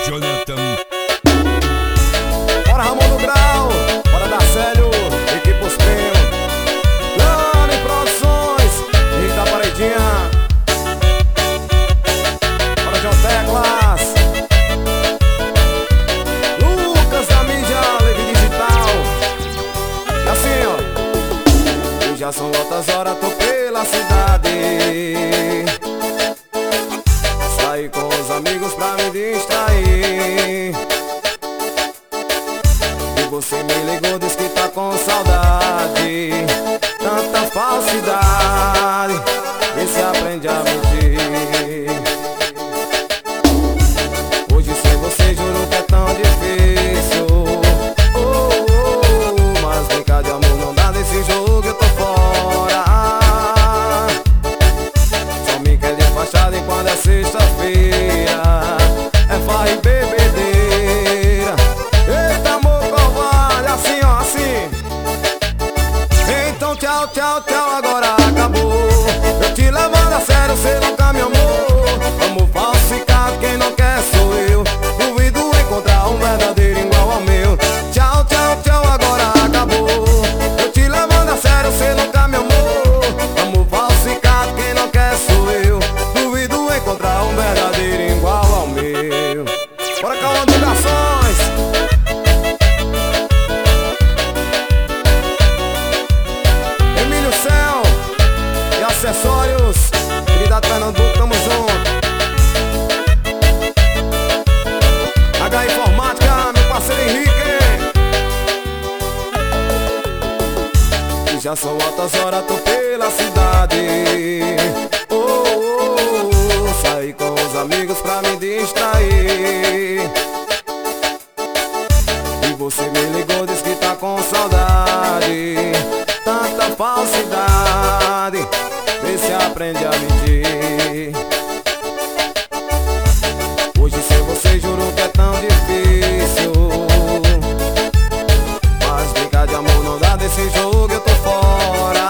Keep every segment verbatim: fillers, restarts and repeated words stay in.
Jonathan. Bora Ramon do Grau, bora dar Célio, equipe Os Primos, Lani Produções, Rita Paredinha, bora John Teclas, Lucas da mídia, Leve Digital. E assim ó, e já são outras horas, tô pela cidade. Saí com os amigos pra me distrair. E você me ligou, diz que tá com saudade. Tanta falsidade, e se aprende a mentir. Hoje sem você juro que é tão difícil. Oh, oh, oh, mas brincar de amor não dá nesse jogo, eu tô fora. Só me quer despachado enquanto é sexta-feira. É farra e bebedeira. Eita amor covarde, assim ó, assim. Então tchau, tchau, tchau, agora acabou. Eu te levando a sério, cê nunca me amou. Amor falsificado, quem não quer sou eu. Duvido encontrar um verdadeiro igual ao meu. Tchau, tchau, tchau, agora acabou. Eu te levando a sério, cê nunca me amou. Amor falsificado, quem não quer sou eu. Duvido encontrar um verdadeiro igual ao meu. Bora Calma do Garções. Emílio Céu e Acessórios, Unidade Pernambuco, tamo junto. H Informática, meu parceiro Henrique. E já são altas horas, tô pela cidade. Oh, oh, oh, saí com os amigos pra me distrair. E você me ligou, diz que tá com saudade. Tanta falsidade, vê se aprende a mentir. Hoje sem você juro que é tão difícil. Mas brincar de amor não dá desse jogo, eu tô fora.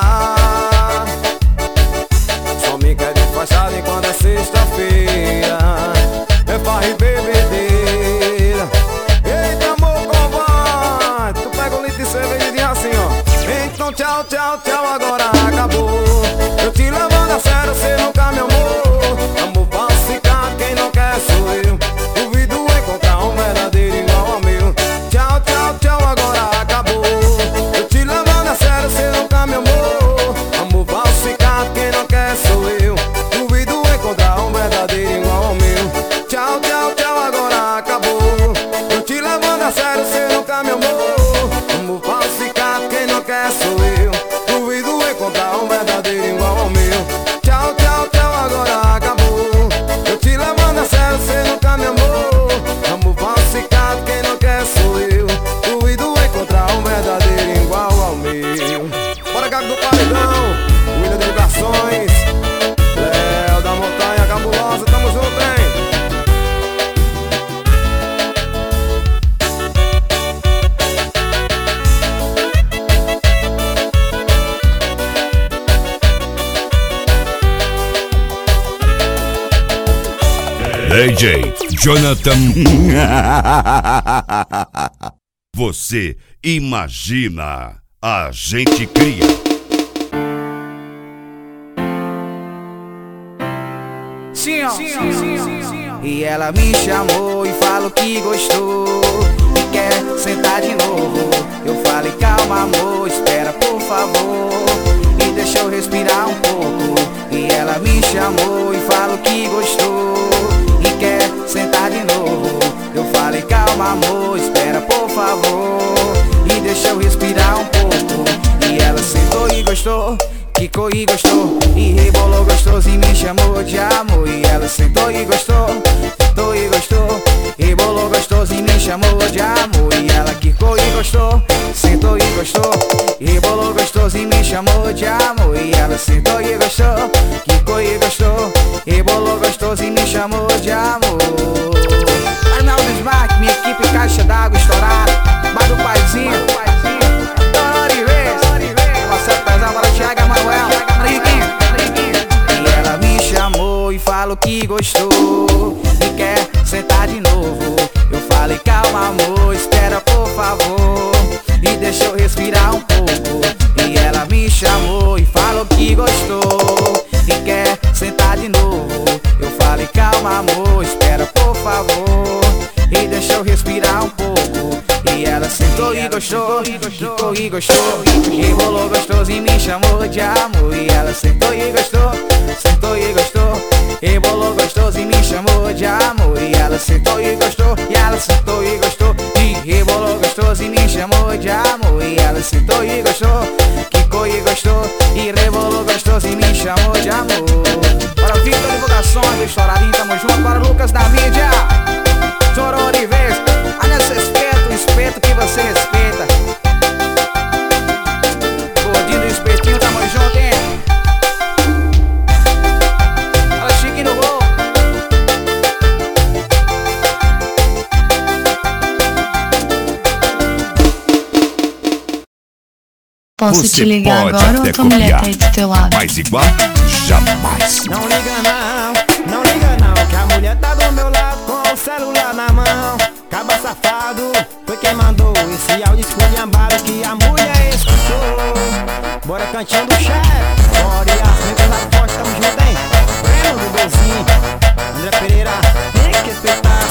Só me quer despachado enquanto é sexta-feira. É farra e bebedeira. Eita amor covarde, tu pega um litro de cerveja e diz assim ó. Então tchau, tchau, tchau, agora acabou. Eu te levando a sério, cê nunca me amou. Amor falsificado, quem não quer sou eu. Duvido encontrar um verdadeiro igual ao meu. Tchau, tchau, tchau, agora acabou. Eu te levando a sério, cê nunca me amou. Amor falsificado, quem não quer sou eu. Duvido encontrar um verdadeiro igual ao meu. Tchau, tchau, tchau, agora acabou. Eu te levando a sério, cê nunca me amou. Amor falsificado, quem não quer sou eu. Duvido encontrar um verdadeiro igual ao meu. Tchau, tchau, tchau, agora acabou. Eu te levando a sério, cê nunca me amou. Amor falsificado, quem não quer sou eu. Duvido encontrar um verdadeiro igual ao meu. Bora Gago do Paredão, William de Garções, Léo da Montanha Cabulosa, tamo junto, hein? D J Jonathan. Você imagina, a gente cria. Sim, ó. Sim, sim, sim, sim, ó. E ela me chamou e falou que gostou e quer sentar de novo. Eu falei calma amor, espera por favor e deixa eu respirar um pouco. E ela me chamou e falou que gostou e quer sentar de novo. Eu falei calma amor, espera por favor e deixa eu respirar um pouco. E ela sentou e gostou, quicou e gostou e rebolou gostoso e me chamou de amor. E ela sentou e gostou, sentou e gostou, rebolou gostoso e me chamou de amor. E ela quicou e gostou, sentou e gostou, rebolou gostoso e me chamou de amor. E ela sentou e gostou, quicou e gostou, rebolou gostoso e me chamou de amor. Arnaldo Smack, minha equipe caixa d'água estourada, Bar do Paizinho, Dona Orives, Marcelo Pesão, Bora Thiago, Manuel, e ela me chamou e falou que gostou e quer sentar de novo. gostou, quicou e gostou, rebolou gostoso e me chamou de amor. E ela sentou e gostou, sentou e gostou, rebolou gostoso e me chamou de amor. E ela sentou e gostou, e ela sentou e gostou, e rebolou gostoso e me chamou de amor. E ela sentou e gostou, quicou e gostou, e rebolou gostoso e me chamou de amor. Para o Victor Divulgações do Estouradinho, tamo junto. Para o Lucas da mídia, Chorou de vez, olha esse espeto, o espeto que você respeita. Gordinho do espetinho, tamo junto, hein? Fala Chique no gol. Posso Você te ligar pode agora ou até tua mulher copiar, tá aí do teu lado? mas igual, jamais. Não liga não, não liga não, que a mulher tá do meu lado com o celular na mão. Caba safado, foi quem mandou esse áudio esculhambado que a mulher escutou. Bora cantinho do chefe, bora e as negras na porta, tamo junto, hein? Breno do Golzinho, André Pereira, tem que respeitar.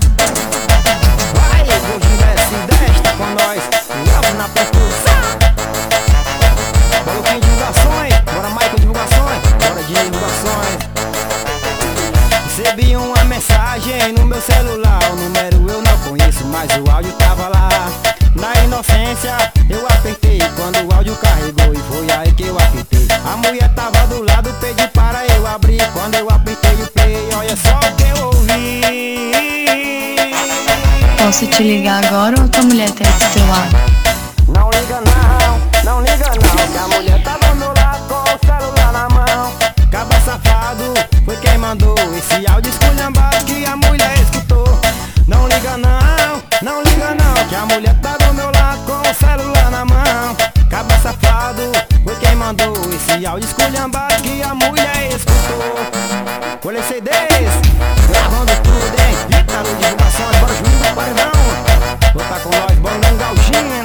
Vai, Golzinho da S dez, tá com nós, leva na percussão. Bora o divulgações, bora Michael divulgações, bora de divulgações. Recebi uma mensagem no meu celular, o número eu não conheço, mas o áudio tava lá. Na inocência eu apertei, quando o áudio carregou e foi aí que eu apertei. A mulher tava do lado, pedi para eu abrir, quando eu apertei o play, olha só o que eu ouvi. Posso te ligar agora ou tua mulher tá aí do teu lado? Não liga não, não liga não, que a mulher tá do meu lado com o celular na mão. Caba safado, foi quem mandou esse áudio esculhambado que a mulher escutou. Não liga não, não liga não, que a mulher tá do meu lado com o celular na mão. Caba safado, foi quem mandou esse áudio esculhambado que a mulher escutou. Colei C Ds, gravando tudo, hein? Ítalo divulgações, bora Juninho do Paredão. Vou tá com nós, bora um galginho.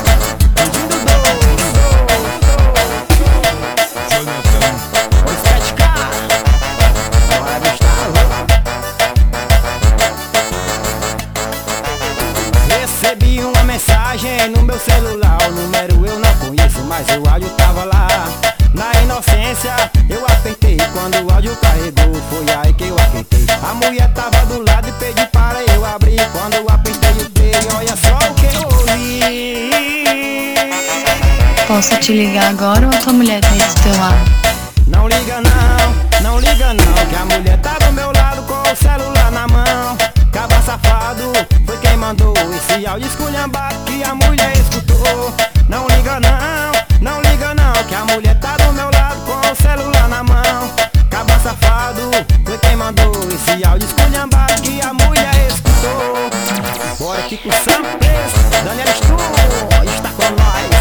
Recebi uma mensagem no meu celular, o número eu não conheço, mas o áudio tava lá. Na inocência eu apertei, quando o áudio carregou, foi aí que eu apertei. A mulher tava do lado e pedi para eu abrir, quando eu apertei o play, olha só o que eu ouvi. Posso te ligar agora ou tua mulher tá aí do teu lado? Não liga não, não liga não, que a mulher tá do meu lado com o celular na mão. Caba safado, foi quem mandou esse áudio esculhambado que a mulher escutou. Não liga não, não liga não, que a mulher tá do meu lado com o celular na mão. Caba safado, foi quem mandou esse áudio esculhambado que a mulher escutou. Bora aqui com o Samples, Daniel Stu, está com nós.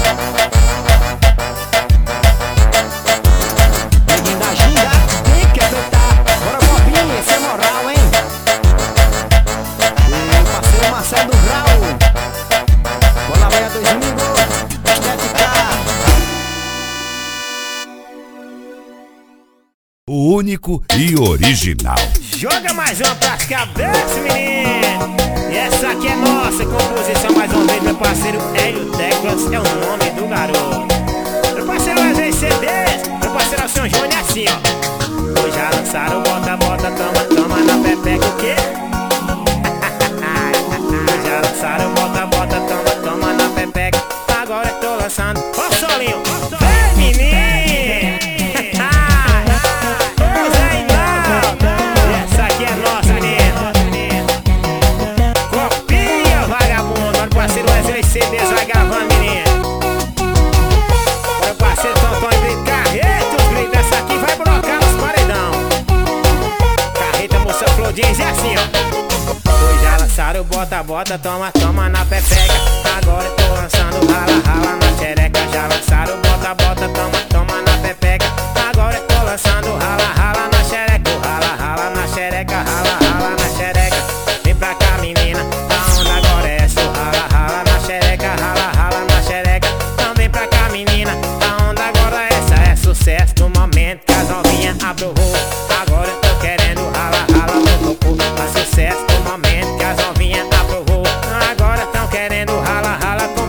Neguinho da ginga, tem que apertar. Bora Bobinho, esse é moral, hein? E parceiro Marcelo do Grau. Bola Bahia dois amigos, estética. O único e original. Joga mais uma pra cabeça, menino. E essa aqui é nossa composição, mais uma vez, meu parceiro Hélio Teclas, é o nome do garoto. Meu parceiro Wesley C Ds, meu parceiro Alcion Júnior, é assim, ó. Hoje já lançaram bota, bota, toma, toma na pepeca, o quê? Hoje já lançaram bota, bota, toma, toma na pepeca. Agora eu tô lançando, ó o solinho. Vem, menino. Essa aqui é nossa, menino. Copia, vagabundo. Olha o parceiro Wesley C Ds vai gravando, menino. Olha o parceiro Tonton e Grito Carreta, os gritos. Essa aqui vai brocar nos paredão. Carreta, moça Flor Jeans, é assim, ó. Hoje já lançaram bota, bota, toma, toma na pepeca. Agora eu tô lançando rala, rala na xereca. Já lançaram bota, bota, toma, toma na pepeca. Agora eu tô lançando rala, rala na xereca. Rala, rala na xereca, rala, rala na xereca. Vem pra cá, menina, a onda agora é essa. Rala, rala na xereca, rala, rala na xereca. Então vem pra cá, menina, a onda agora é essa. É sucesso no momento que as novinhas aprovou. Agora eu tô querendo rala, rala no cocô. É sucesso no momento que as novinhas aprovou. Agora tão querendo rala, rala com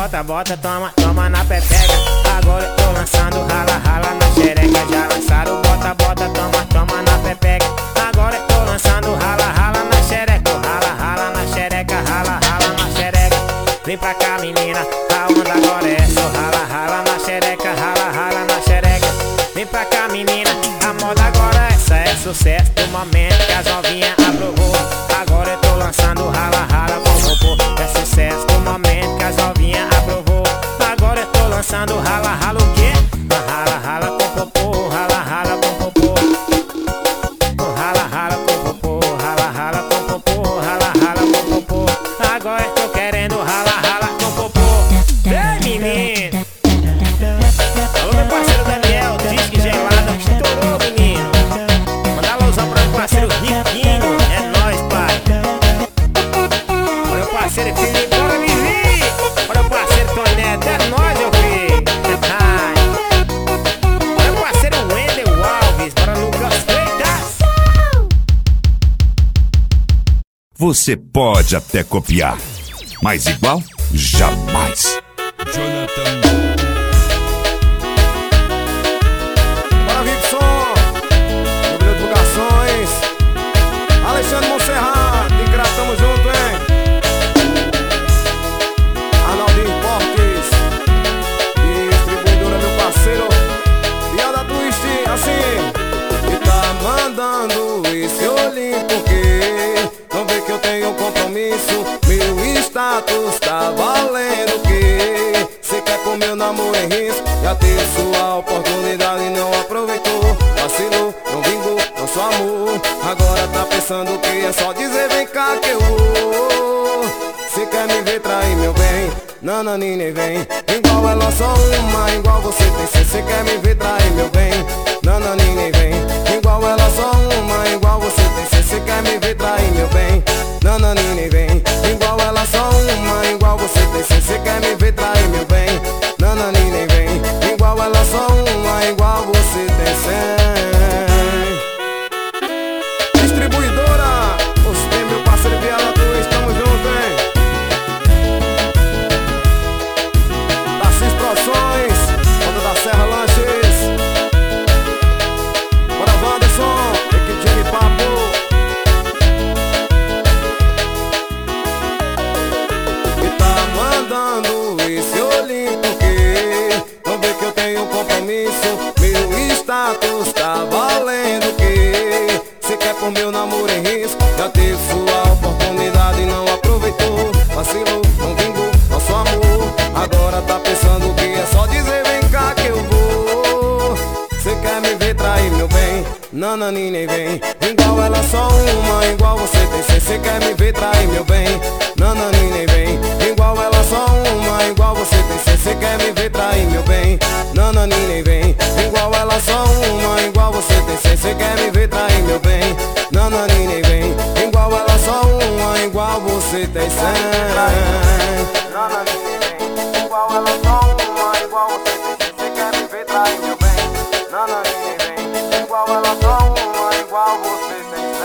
bota, bota, toma, toma na pepeca. Agora eu tô lançando rala, rala na xereca. Já lançaram bota, bota, toma, toma na pepeca. Agora eu tô lançando rala, rala na xereca. Rala, rala na xereca, rala, rala na xereca. Vem pra cá, menina, a onda agora é essa. Rala, rala na xereca, rala, rala na xereca. Vem pra cá, menina, a moda agora é essa. É sucesso do momento que as novinhas aprovou. Agora eu tô lançando rala, rala com popô. É sucesso do momento que as novinhas aprovou. Agora eu tô lançando rala, rala o quê? Rala, rala com popô, rala, rala com popô. Rala, rala com popô, rala, rala com popô, rala, rala com popô. Agora eu tô querendo rala, rala com popô. Vem, menino. Alô, meu parceiro Daniel, disque gelado, estourou, menino. Manda alusão pro meu parceiro Riquinho, é nóis, pai. Olha o parceiro Felipe, bora me vir. Olha o parceiro Toneto, é nóis, meu filho. Olha o parceiro Wendel Alves, bora Lucas Freitas. Você pode até copiar, mas igual, jamais. Jonathan. Bora, Vicson, Número Divulgações, Alexandre Monserrat, de Crato, tamo junto, hein? Arnaldinho Portes, distribuidora, meu parceiro, Biel da Twist, assim. E tá mandando esse olhinho porque não vê que eu tenho compromisso. Meu status tá valendo que cê quer pôr meu namoro em risco. Já teve sua oportunidade e não aproveitou. Vacilou, não vingou, não só amor. Agora tá pensando que é só dizer vem cá que eu vou. Cê quer me ver trair meu bem, nanani nem vem. Igual ela só uma, igual você tem cê. Cê quer me ver trair meu bem, nanani nem vem. Igual ela só uma, igual você tem cê. Cê quer me ver trair meu bem, nanani nem vem. Igual ela só uma, igual você tem cê. Cê quer me ver trair meu bem, nanani nem vem. Igual ela só uma, igual você tem cem. Distribuidora, você tem meu parceiro Biela Twist, tamo junto, hein? Tarcísio Produções, Onda da Serra Lanches. Bora, Wanderson, equipe de Papo. E tá mandando esse olhinho porque não vê que eu tenho compromisso. Meu status tá valendo que cê quer pôr meu namoro em risco. Já teve sua oportunidade e não aproveitou. Vacilou, não vingou, nosso amor. Agora tá pensando que é só dizer vem cá que eu vou. Cê quer me ver trair meu bem, nanani nem vem. Igual ela só uma, igual você tem cê. Cê quer me ver trair meu bem, nanani nem vem. Igual ela só uma, igual você tem cê. Cê quer me ver trair meu bem, nanani nem vem. Igual ela só uma, igual você tem cê. Cê quer me ver trair meu bem, nanani nem vem. Igual ela só uma, igual você tem cem. Nanani nem vem. Igual ela só uma, igual você tem cê. Cê quer me ver trair meu bem, nanani nem vem. Igual ela só uma, igual você tem cem.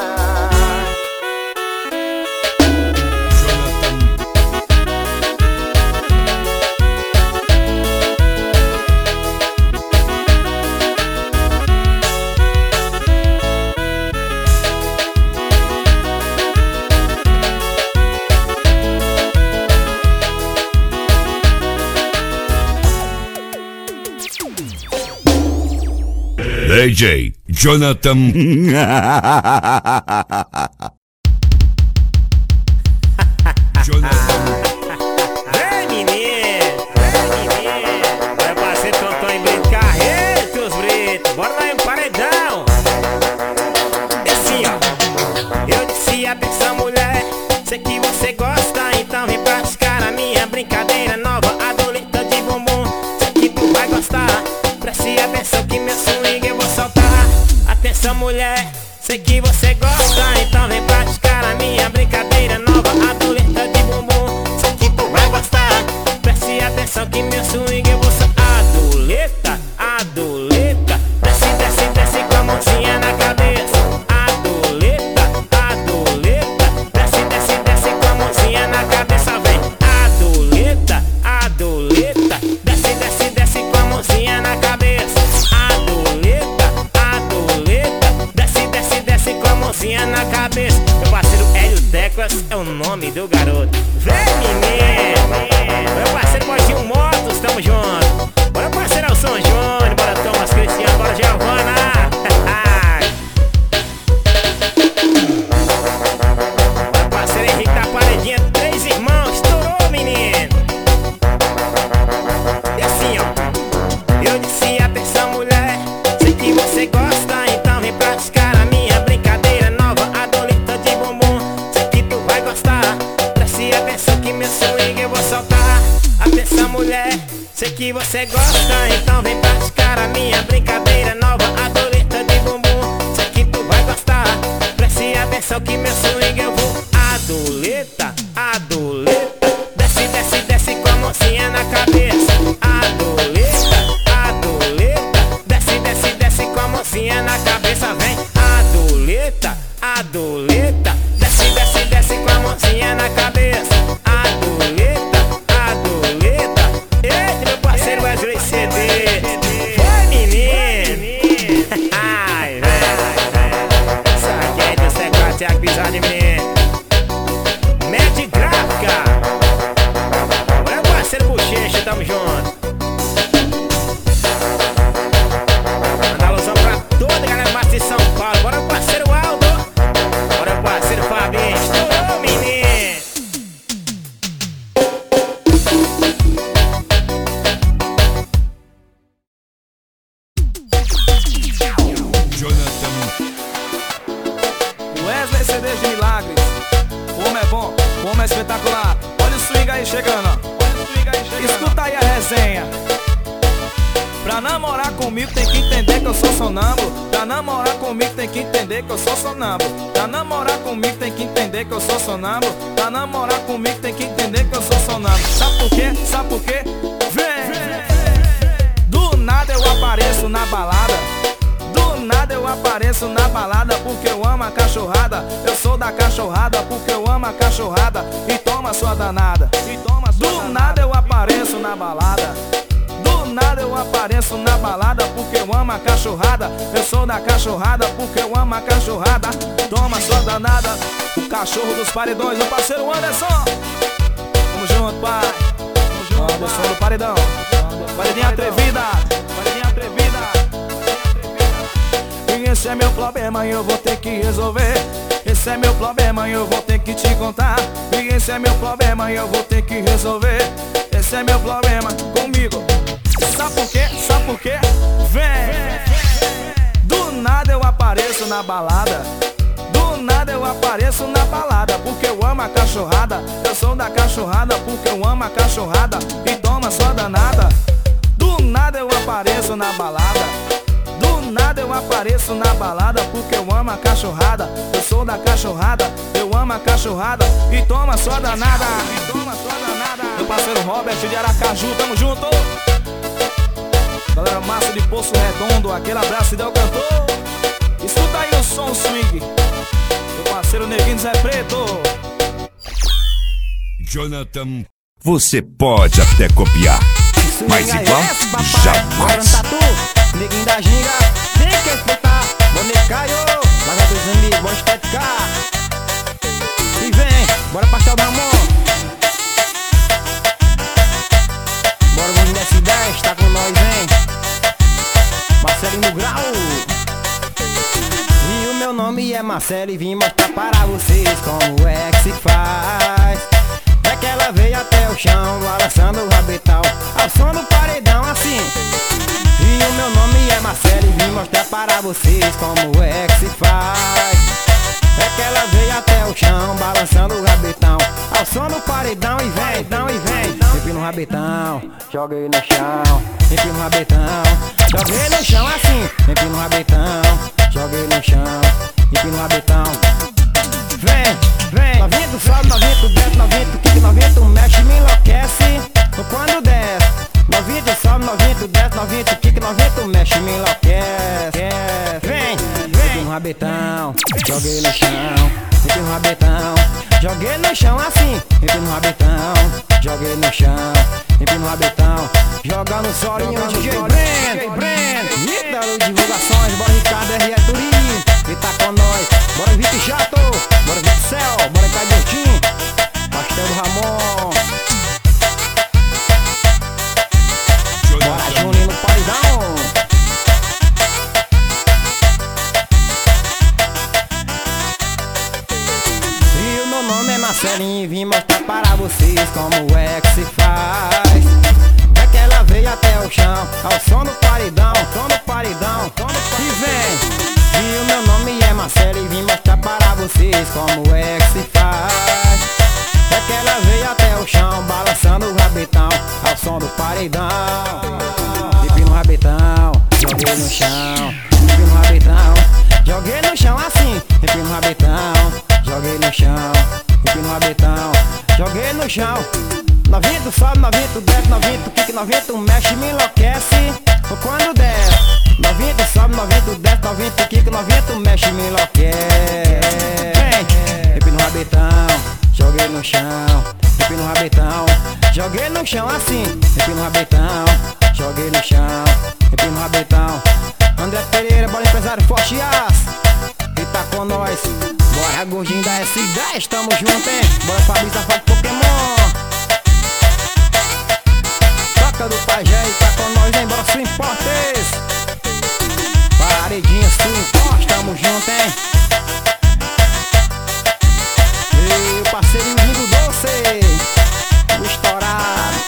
D J Jonathan. Jonathan. Vem, menino, vem, menino. Vai parceiro Tonton em Brito Carretos, Brito. Bora lá em paredão. E assim, ó. Eu disse atenção, mulher. Sei que você gosta, então vem praticar a minha brincadeira nova. Adolita de bumbum, sei que tu vai gostar. Preste atenção que meu swing eu vou soltar. Atenção, mulher, sei que você gosta, então vem praticar a minha brincadeira nova. Adoleta de bumbum, sei que tu vai gostar. Preste atenção que meu swing eu vou soltar. Adoleta, adoleta, desce, desce, desce com a mãozinha na cabeça. Adoleta, adoleta, desce, desce, desce com a mãozinha na cabeça. Vem, adoleta, adoleta. mocinha na cabeça. Meu parceiro Hélio Teclas é o nome do garoto. Vem, menino. Meu parceiro Mojinho Motos, tamo junto. Bora, parceiro Elson Júnior. Bora, Thomas Cristiano. Bora, Giovana. Bora, parceiro Henrique da Paredinha. Três irmãos, estourou, menino. E assim, ó. Eu disse, atenção, mulher. Sei que você gosta, então vem praticar a minha brincadeira nova, adolita de bumbum. Sei que tu vai gostar. Preste atenção que meu swing eu vou soltar. Atenção, mulher. Sei que você gosta, então vem praticar a minha brincadeira nova, adolita de bumbum. Sei que tu vai gostar. Preste atenção que meu swing eu vou. Adolita, adolita. Desce, desce, desce com a mocinha na cabeça. Adolita, adolita. Desce, desce, desce com a mocinha na cabeça. Vem, adolita, adolita. Desce, desce, desce com a mocinha na cabeça. Adolita, adolita. Eita, meu parceiro Wesley C D. Foi, menino. Ai, velho. Saquete, o C quatro, Thiago Bizarro de menino. Mede gráfica. Meu parceiro Bochecha, tamo junto. Manda alusão pra toda a galera massa de São Paulo. Bora, parceiro Aldo. Bora, parceiro Fabinho. Estourou, menino. Jonathan, Wesley C D de milagres. O homem é bom, o homem é espetacular. Olha o swing aí chegando, ó. Olha o swing aí chegando. Escuta aí a resenha. Pra namorar comigo tem que entender que eu sou sonâmbulo. Pra namorar comigo tem que entender que eu sou sonâmbulo. Pra namorar comigo tem que entender que eu sou sonâmbulo. Pra namorar comigo tem que entender que eu sou sonâmbulo. Sabe por quê? Sabe por quê? Vem! Do nada eu apareço na balada. Do nada eu apareço na balada porque eu amo a cachorrada. Eu sou da cachorrada porque eu amo a cachorrada. E toma sua danada. E toma sua Do danada. Nada eu apareço na balada. Do nada eu apareço na balada porque eu amo a cachorrada. Eu sou da cachorrada porque eu amo a cachorrada. Toma sua danada. O cachorro dos paredões, meu parceiro Anderson. Tamo junto, pai. Tamo junto, Anderson do paredão. Paredinha atrevida. Paredinha atrevida. Esse é meu problema e eu vou ter que resolver. Esse é meu problema e eu vou ter que te contar. E esse é meu problema e eu vou ter que resolver. Esse é meu problema comigo. Sabe por quê? Sabe por quê? Vem! Do nada eu apareço na balada. Do nada eu apareço na balada porque eu amo a cachorrada. Eu sou da cachorrada porque eu amo a cachorrada. E toma sua danada. Do nada eu apareço na balada. Do nada eu apareço na balada porque eu amo a cachorrada. Eu sou da cachorrada, eu amo a cachorrada. E toma sua danada. E toma sua danada. Meu parceiro Robert de Aracaju, tamo junto. Galera massa de Poço Redondo, aquele abraço e deu cantor. Escuta aí o som swing. Meu parceiro Neguinho Zé Preto. Jonathan, você pode até copiar, mas igual jamais. Neguinho da ginga, tem que respeitar. Bonecaio, laga dos amigos, bom esteticar. E vem, bora pastel da mão. Bora vamos desce dez, tá com nós, hein? Marcelinho Grau. E o meu nome é Marcelo e vim mostrar para vocês como é que se faz. É que ela veio até o chão, balançando o rabetão ao som do paredão assim. E o meu nome é Marcelo e vim mostrar para vocês como é que se faz. É que ela veio até o chão, balançando o rabetão ao som do paredão e vem, dão e vem. Empina no rabetão, joga ele no chão. Empina no rabetão, joga ele no chão assim. Empina no rabetão, joga ele no chão. Empina no rabetão. Vem, vem. Novinha do sobe, novinha do desce, novinha do kick, novinha do mexe, me enlouquece. Quando desce, novinha do sobe, novinha do desce, novinha do kick, novinha do mexe, me enlouquece. Vem, vem. Empina no rabetão, joga ele no chão. Empina no rabetão, joga ele no chão assim. Empina no rabetão, joga ele no chão. Empina no rabetão, joga no solinho. D J Breno, Breno, Ítalo Divulgações, bora Ricardo R E Turismo. E tá com nós, bora Vitor Marcelinho, vim mostrar para vocês como é que se faz. É que ela veio até o chão, ao som do paredão, som do paredão, som do paredão. E vem, e o meu nome é Marcelo e vim mostrar para vocês como é que se faz. É que ela veio até o chão, balançando o rabetão, ao som do paredão. Pipi no rabetão, joguei no chão. Pipi no rabetão, joguei no chão assim. Pipi no rabetão, joguei no chão. Pipi no rabetão, joguei no chão. Novinho tu sobe, novinho tu desce, novinho tu quica, novinho tu mexe, me enlouquece. Ou quando der, novinho tu sobe, novinho tu desce, novinho tu quica, novinho tu mexe, me enlouquece. Pipi no rabetão, joguei no chão. Pipi no rabetão, joguei no chão assim. Pipi no rabetão, joguei no chão. Pipi no rabetão. André Pereira, bora empresário forte aço. E tá com nós. Bora gordinho da S dez, tamo junto, hein? Bora Fabrício, safado Pokémon. Toca do Pajé e tá com nós, hein? Bora Swing Portes. Paredinha Swing Portes, tamo junto, hein? E o parceirinho do doce, o estourado.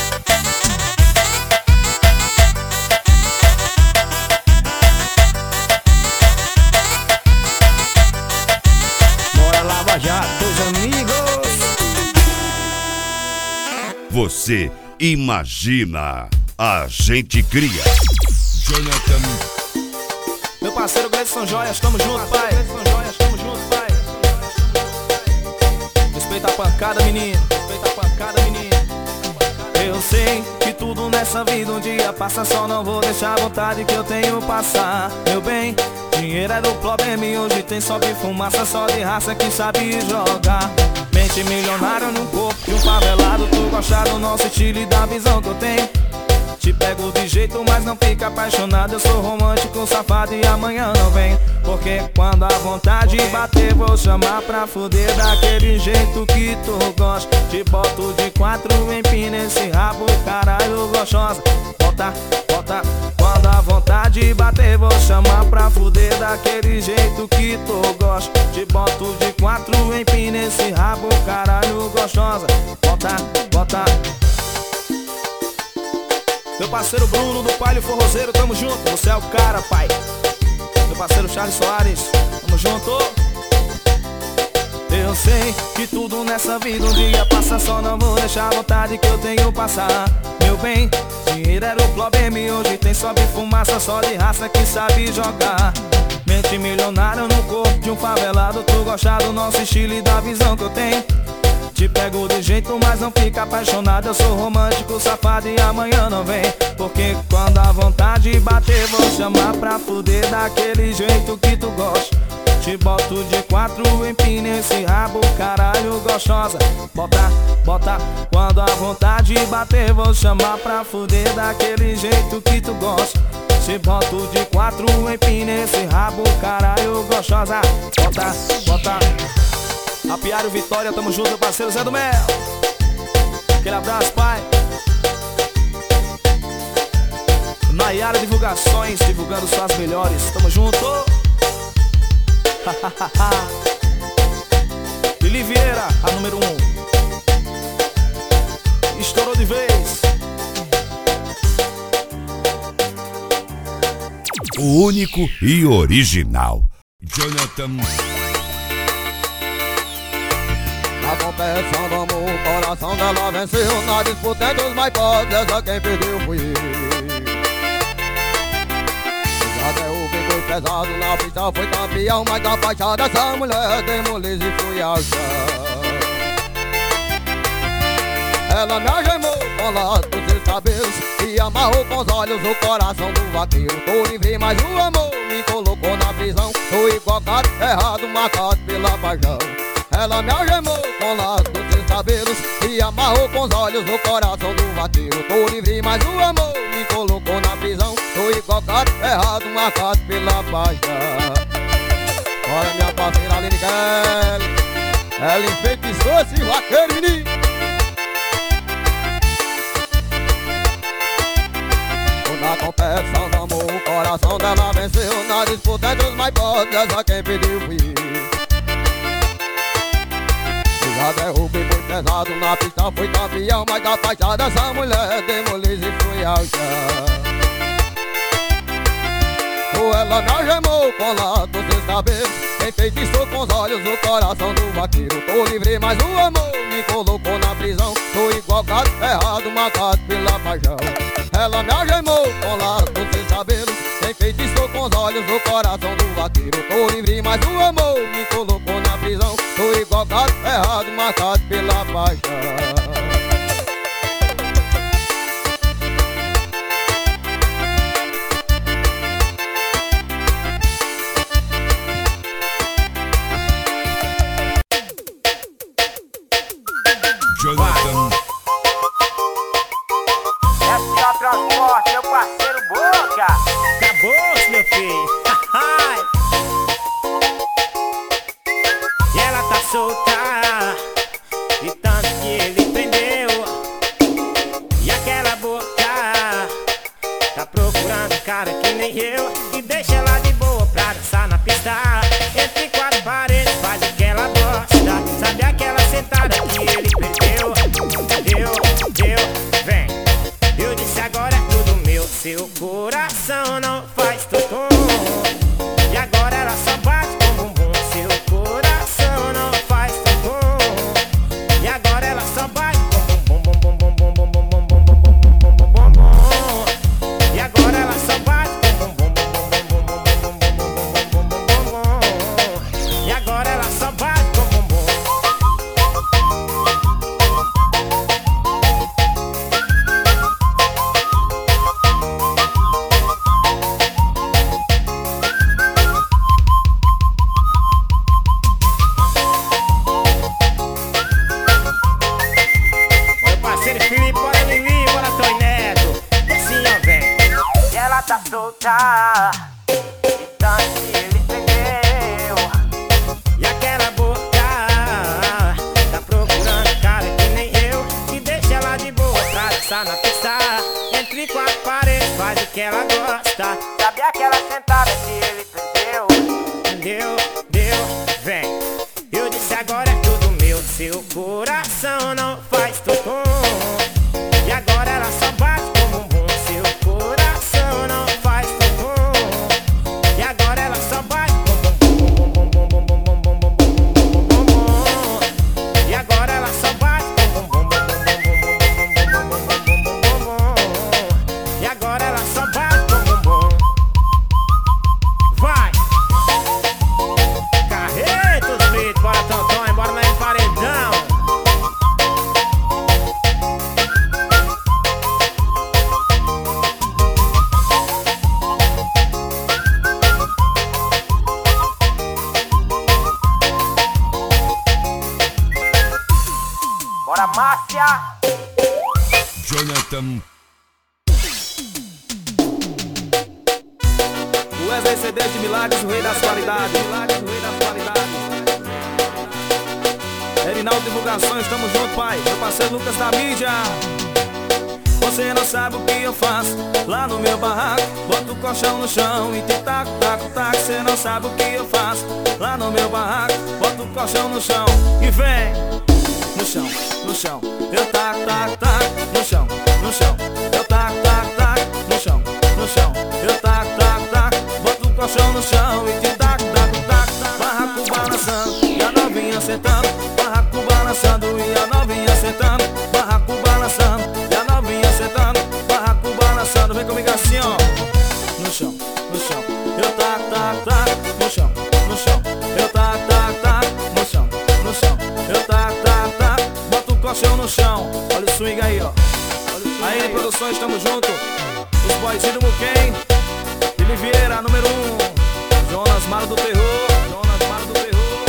Bora Lava Jato, dois amigos. Você imagina, a gente cria. Jonathan. Meu parceiro Gleison Joias, tamo junto, pai. Gleison Joias, tamo junto, pai. Respeita a pancada, menino. Respeita a pancada, menino. Eu sei que tudo nessa vida um dia passa, só não vou deixar a vontade que eu tenho passar. Meu bem, dinheiro era o problema e hoje tem só de fumaça, só de raça que sabe jogar. Mente milionária no corpo de um favelado, tu gosta do nosso estilo e da visão que eu tenho. Te pego de jeito, mas não fica apaixonado. Eu sou romântico, safado e amanhã não vem. Porque quando a vontade bater, vou chamar pra fuder daquele jeito que tu gosta. Te boto de quatro, empina esse rabo, caralho gostosa. Bota, bota, quando a vontade bater, vou chamar pra fuder daquele jeito que tu gosta. Te boto de quatro, empina esse rabo, caralho gostosa. Bota, bota. Meu parceiro Bruno do Palio Forrozeiro, tamo junto, você é o cara, pai. Meu parceiro Charles Soares, tamo junto. Eu sei que tudo nessa vida um dia passa, só não vou deixar a vontade que eu tenho passar. Meu bem, dinheiro era o problema e hoje tem só de fumaça, só de raça que sabe jogar. Mente milionária no corpo de um favelado, tu gosta do nosso estilo e da visão que eu tenho. Te pego de jeito, mas não fica apaixonado. Eu sou romântico, safado e amanhã não vem. Porque quando a vontade bater, vou chamar pra fuder daquele jeito que tu gosta. Te boto de quatro, empina esse rabo, caralho gostosa. Bota, bota, quando a vontade bater, vou chamar pra fuder daquele jeito que tu gosta. Te boto de quatro, empina esse rabo, caralho gostosa. Bota, bota. Apiário Vitória, tamo junto, meu parceiro Zé do Mel. Aquele abraço, pai. Nayara Divulgações, divulgando suas melhores, tamo junto. Lili Vieira, a número um. Estourou de vez. O único e original Jonathan. Na competição do amor, o coração dela venceu. Na disputa entre os mais pobres, essa quem perdeu fui eu. Já derrubei, foi pesado, na pista foi campeão. Mas a faixa dessa mulher demoliz e fui ao chão. Ela me algemou com laços de cabelos e amarrou com os olhos o coração do vaqueiro. Tô livre, mas o amor me colocou na prisão. Tô igual gato errado, marcado pela paixão. Ela me algemou com laços de cabelos e amarrou com os olhos no coração do vaqueiro. Tô livre, mas o amor me colocou na prisão. Tô igual gato errado, marcado pela paixão. Olha minha parceira Aline Kelly, ela enfeitiçou esse vaqueiro, menino. Na competição do amor, o coração dela venceu. Na disputa entre os mais pobres, essa quem pediu fui eu. Já derrubei boi pesado na pista, fui campeão. Mas da fachada essa mulher demoliz e fui ao chão. Ou ela me algemou com laço sem saber, enfeitiçou com os olhos o coração do vaqueiro. Tô livre, mas o amor me colocou na prisão. Tô igual gato errado, matado pela paixão. Ela me algemou com laço sem saber, enfeitiçou com os olhos o coração do vaqueiro. Tô livre, mas o amor me colocou na prisão. Tô igual gato errado, matado pela paixão. Jonathan. S A Transporte, meu parceiro Boca. Acabou, meu filho. E ela tá solta, e tanto que ele prendeu. E aquela boca tá procurando um cara que nem eu, e deixa ela de boa pra dançar na pista. Entre quatro paredes, faz o que ela gosta. Sabe aquela sentada que ele perdeu? Deu, deu, vem. Eu disse agora é tudo meu. Seu coração não faz tutum. E agora ela só bate com bumbum. Seu coração não faz tutum. E agora ela só bate com bumbum, bum bum bum bum bum bum bum bum bum bum bum bum bum. E agora ela só bate com bumbum, bum bum bum bum bum bum bum bum bum bum. E agora ela só bate com bumbum. Tá solta, e tanto que ele prendeu. E aquela boca tá procurando um cara que nem eu, e deixa ela de boa pra dançar na pista. Entre quatro paredes, faz o que ela gosta. Sabe aquela sentada que ele prendeu? Deu, deu, vem. Eu disse agora é tudo meu. Seu coração não faz tutum. E agora ela só bate com bumbum. Seu coração não faz tutum. E agora ela só bate com bumbum, bum bum bum bum bum bum bum bum bum bum. E agora ela só bate com bumbum, bum bum bum bum bum bum bum bum. E agora ela só bate com bumbum. Vai! Carretos, Brito, bora Tonton, bora lá em paredão. Bora, Márcia! Jonathan. O Wesley C D de Milagres, o rei das qualidades. Milagres, o rei das qualidades. Erinaldo Divulgações, tamo junto, pai. Meu parceiro Lucas da mídia. Você não sabe o que eu faço lá no meu barraco. Boto o colchão no chão e te taco, taco, taco. Você não sabe o que eu faço lá no meu barraco. Boto o colchão no chão e vem. No chão, no chão, eu taco, taco, taco. No chão, no chão, eu taco, taco, taco. No chão, no chão, eu taco, taco, taco. Boto o colchão no chão e te taco, taco, taco, taco. Barraco balançando e a novinha sentando. Barraco balançando e a novinha sentando. Barraco balançando e a novinha sentando. Barraco balançando, vem comigo assim, ó. No chão, no chão, eu taco, taco, taco. No chão, no chão, eu taco, taco, taco. No chão, no chão, eu taco, taco, taco. Bota o colchão no chão, olha o swing aí, ó. Aí, produções, tamo junto. Os boys do Muquem, Fili Vieira, número um. Jonas Maro do Terror, Jonas Maro do Terror.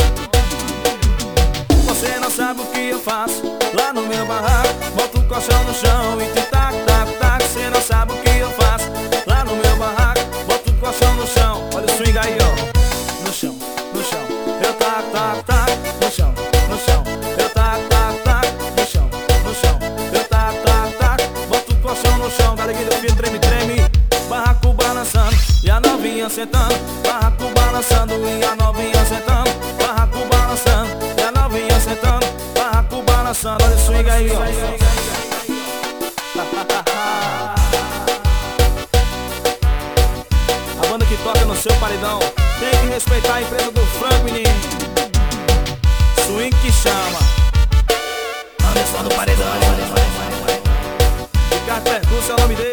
Você não sabe o que eu faço lá no meu barraco. Boto o colchão no chão e te taco, taco, taco. Você não sabe o que eu faço lá no meu barraco. Boto o colchão no chão, olha o swing aí, ó. No chão, no chão, eu taco, taco, taco. No chão, no chão, eu taco, taco, taco. No chão, no chão, eu taco, taco, taco. Boto o colchão no chão, galeguinha do filho, treme, treme. Barraco balançando e a novinha sentando. Barraco balançando e a novinha sentando. Barraco balançando e a novinha sentando. Barraco liga aí, ó. A banda que toca no seu paredão tem que respeitar a empresa do Franco, menino. Swing que chama. Anderson do paredão. Ricardo Percurso é o nome dele.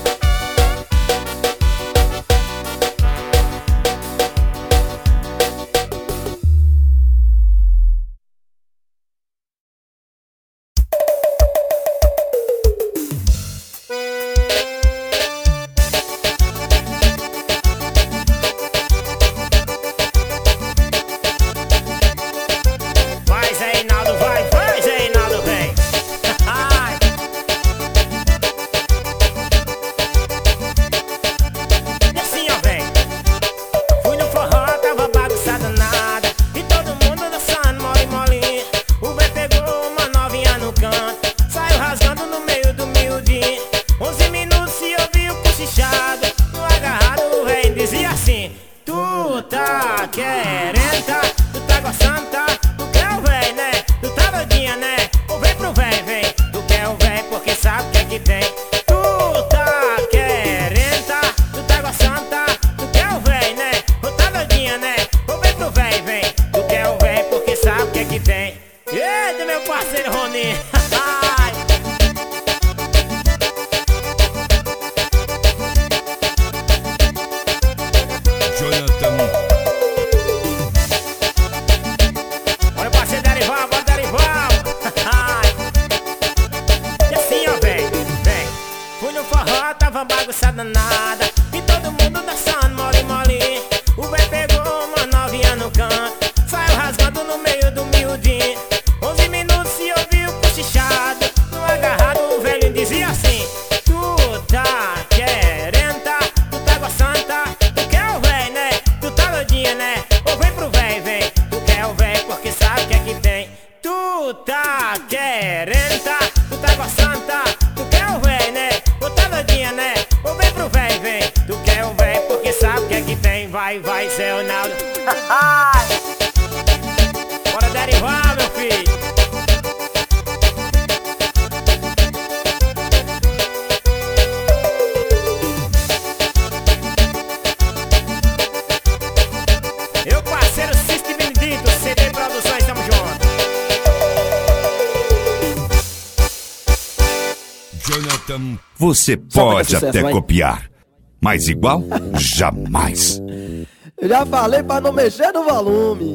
Você pode até copiar, mas igual, jamais. Eu já falei pra não mexer no volume.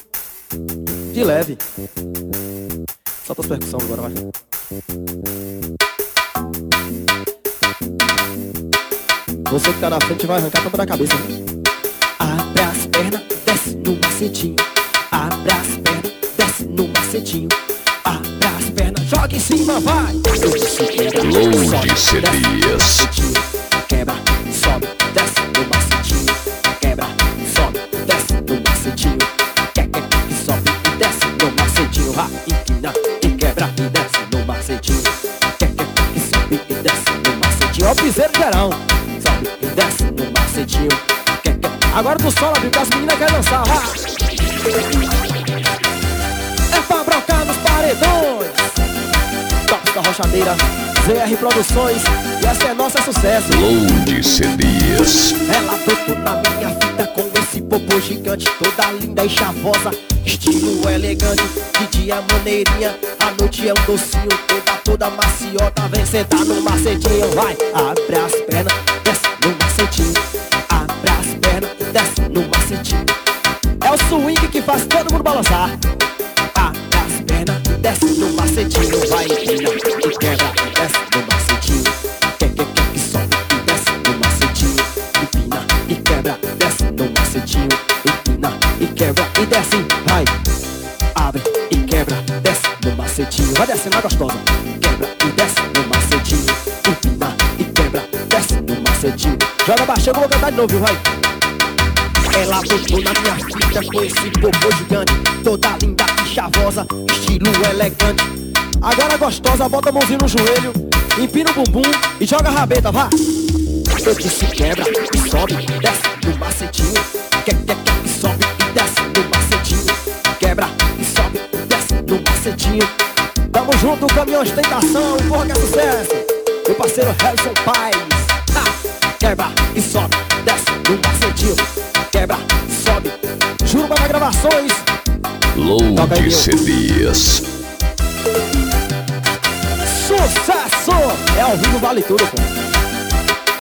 De leve. Solta as percussões agora, vai. Você que tá na frente vai arrancar a tampa da cabeça. Abre as pernas, desce no macetinho. Abre as pernas, desce no macetinho. Abre as pernas, joga em cima, vai. Load C Ds. Quebra, sobe, desce no macetinho. Quebra, sobe, desce no macetinho. Quer, quer, que sobe e desce no macetinho. Vai, empina e quebra e desce no macetinho. Quer, quer, que sobe e desce no macetinho. Ó o piseiro geral. Sobe e desce no macetinho. Quer, quer. Agora tu sola, viu, que as meninas querem dançar. Vai. É pra brocar nos paredões. Tops da Rochadeira, Z R Produções. E essa é nossa sucesso. Load C Ds. Ela botou na minha fita com esse popô gigante, toda linda e chavosa, estilo elegante. De dia é maneirinha, à noite é um docinho. Toda, toda maciota, vem sentar no macetinho. Vai, abre as pernas, desce no macetinho. Abre as pernas, desce no macetinho. É o swing que faz todo mundo balançar. Abre as pernas, desce no macetinho. Vai, empina e quebra, desce no macetinho. Quer, quer, quer que sobe e desce no macetinho. Empina e quebra, desce no macetinho. Empina e quebra e desce, vai. Abre e quebra, desce no macetinho. Vai descendo a gostosa. Quebra e desce no macetinho. Empina e quebra, desce no macetinho. Joga baixo, eu vou cantar de novo, vai. Ela botou na minha fita com esse popô gigante, toda linda e chavosa, estilo elegante. Agora gostosa, bota a mãozinha no joelho, empina o bumbum e joga a rabeta, vá. Eu disse quebra e sobe, desce no macetinho. Quer, quer, quer, e sobe e desce no macetinho. Quebra e sobe e desce no macetinho. Tamo junto, caminhões tentação, porra que é sucesso. Meu parceiro Harrison Paz. Ah, quebra e sobe, desce no macetivo. Quebra e sobe. Jurubaba Gravações. Load C Ds. Sucesso! É ao vivo, vale tudo, pô.